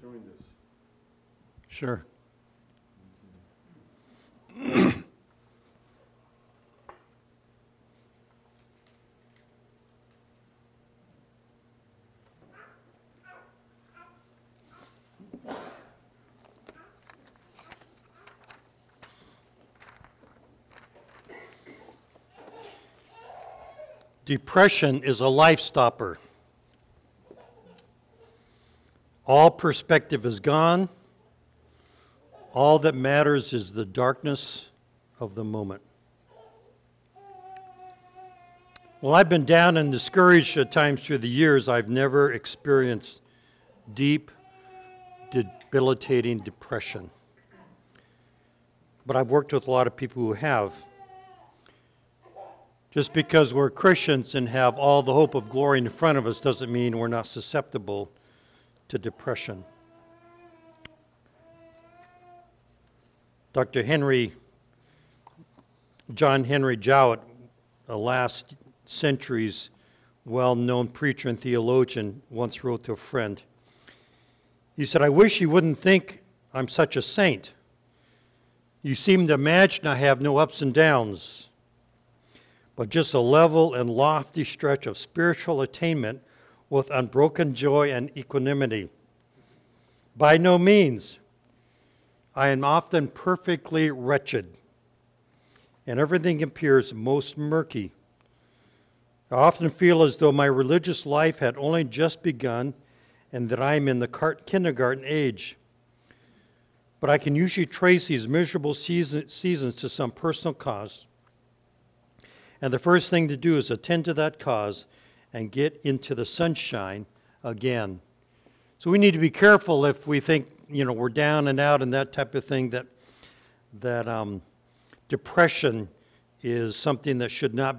joined us. Sure. Depression is a life stopper. All perspective is gone. All that matters is the darkness of the moment. Well, I've been down and discouraged at times through the years. I've never experienced deep, debilitating depression. But I've worked with a lot of people who have. Just because we're Christians and have all the hope of glory in front of us doesn't mean we're not susceptible to depression. Dr. John Henry Jowett, a last century's well-known preacher and theologian, once wrote to a friend. He said, "I wish you wouldn't think I'm such a saint. You seem to imagine I have no ups and downs, but just a level and lofty stretch of spiritual attainment with unbroken joy and equanimity. By no means. I am often perfectly wretched, and everything appears most murky. I often feel as though my religious life had only just begun and that I am in the kindergarten age. But I can usually trace these miserable seasons to some personal cause. And the first thing to do is attend to that cause and get into the sunshine again." So we need to be careful if we think, we're down and out and that type of thing, that depression is something that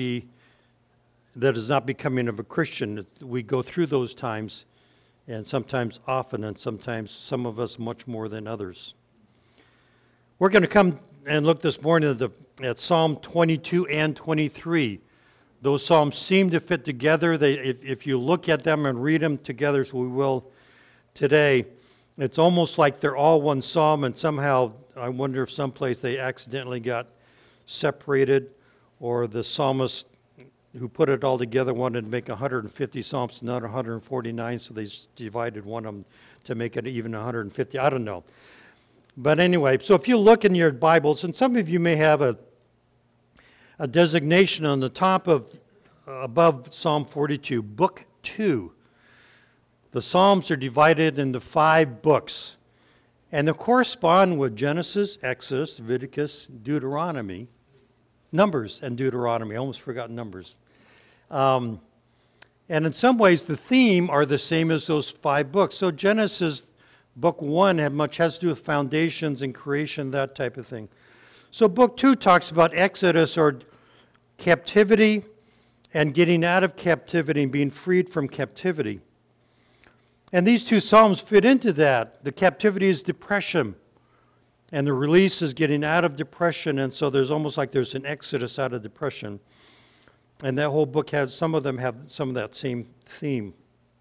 is not becoming of a Christian. We go through those times, and sometimes often, and sometimes some of us much more than others. We're going to come and look this morning at Psalm 22 and 23. Those psalms seem to fit together. If you look at them and read them together, as we will today, it's almost like they're all one psalm, and somehow I wonder if someplace they accidentally got separated, or the psalmist who put it all together wanted to make 150 psalms, not 149, so they divided one of them to make it even 150. I don't know. But anyway, so if you look in your Bibles, and some of you may have a designation on the top above Psalm 42, Book 2. The Psalms are divided into 5 books, and they correspond with Genesis, Exodus, Leviticus, Deuteronomy, Numbers, and Deuteronomy. I almost forgot Numbers. And in some ways, the theme are the same as those 5 books. So Genesis, Book 1 has to do with foundations and creation, that type of thing. So Book 2 talks about Exodus, or captivity, and getting out of captivity and being freed from captivity. And these 2 psalms fit into that. The captivity is depression, and the release is getting out of depression, and so there's almost like there's an exodus out of depression. And that whole book some of them have some of that same theme.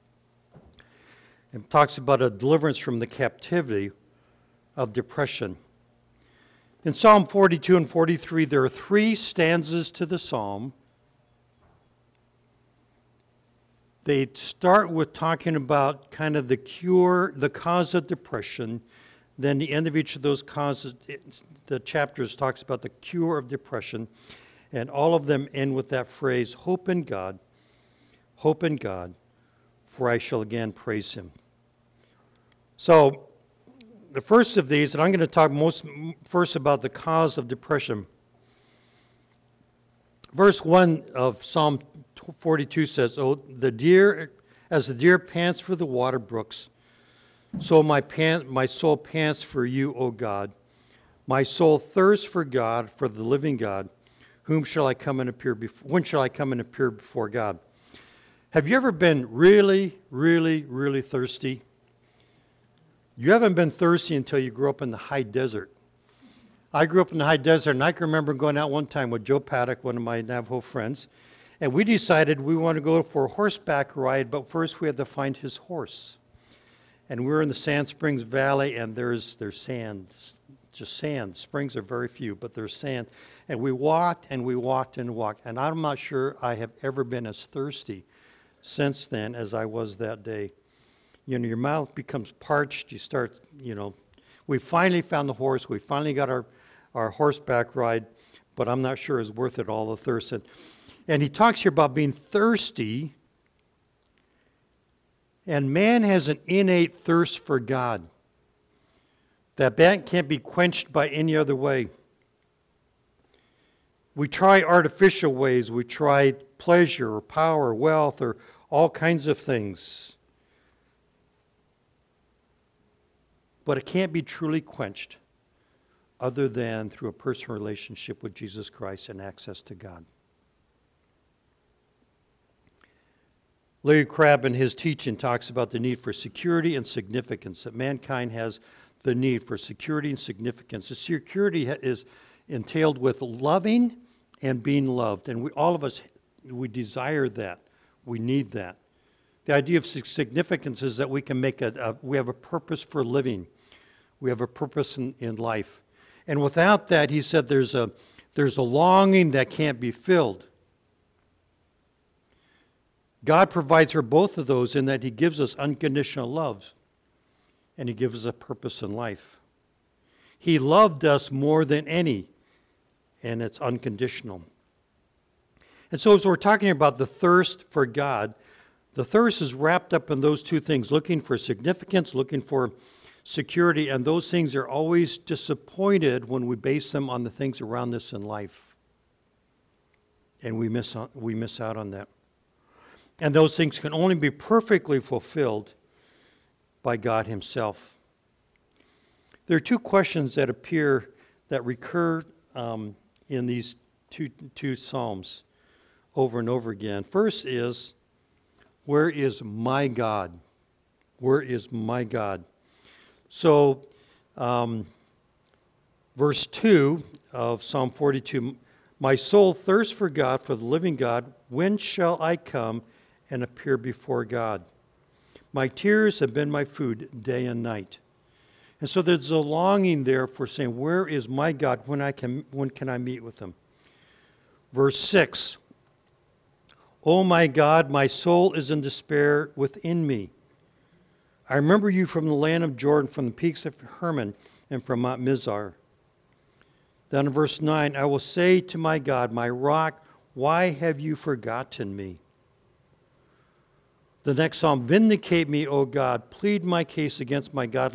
It talks about a deliverance from the captivity of depression. In Psalm 42 and 43, there are 3 stanzas to the psalm. They start with talking about kind of the cause of depression. Then the end of each of those causes, the chapters talks about the cure of depression. And all of them end with that phrase, hope in God, for I shall again praise him. So the first of these, and I'm going to talk first about the cause of depression. Verse 1 of Psalm 42 says, as the deer pants for the water brooks, so my soul pants for you, O God. My soul thirsts for God, for the living God. When shall I come and appear before God? Have you ever been really, really, really thirsty? You haven't been thirsty until you grew up in the high desert. I grew up in the high desert, and I can remember going out one time with Joe Paddock, one of my Navajo friends, and we decided we wanted to go for a horseback ride, but first we had to find his horse. And we're in the Sand Springs Valley, and there's sand, just sand. Springs are very few, but there's sand. And we walked and we walked and walked. And I'm not sure I have ever been as thirsty since then as I was that day. You know, your mouth becomes parched. You start, we finally found the horse. We finally got our horseback ride, but I'm not sure it's worth it, all the thirst. And he talks here about being thirsty. And man has an innate thirst for God. That can't be quenched by any other way. We try artificial ways. We try pleasure or power, wealth, or all kinds of things. But it can't be truly quenched other than through a personal relationship with Jesus Christ and access to God. Larry Crabb in his teaching talks about the need for security and significance, that mankind has the need for security and significance. The security is entailed with loving and being loved, and all of us, we desire that. We need that. The idea of significance is that we can we have a purpose for living. We have a purpose in life. And without that, he said, there's a longing that can't be filled. God provides for both of those in that he gives us unconditional love and he gives us a purpose in life. He loved us more than any, and it's unconditional. And so as we're talking about the thirst for God, the thirst is wrapped up in those two things, looking for significance, looking for security, and those things are always disappointed when we base them on the things around us in life. And we miss out on that. And those things can only be perfectly fulfilled by God himself. There are two questions that recur in these two Psalms over and over again. First is, where is my God? Where is my God? So, verse 2 of Psalm 42, my soul thirsts for God, for the living God. When shall I come and appear before God? My tears have been my food day and night. And so there's a longing there for saying, where is my God? When can I meet with him? Verse 6, O my God, my soul is in despair within me. I remember you from the land of Jordan, from the peaks of Hermon, and from Mount Mizar. Then in verse 9, I will say to my God, my rock, why have you forgotten me? The next psalm, vindicate me, O God, plead my case against my God.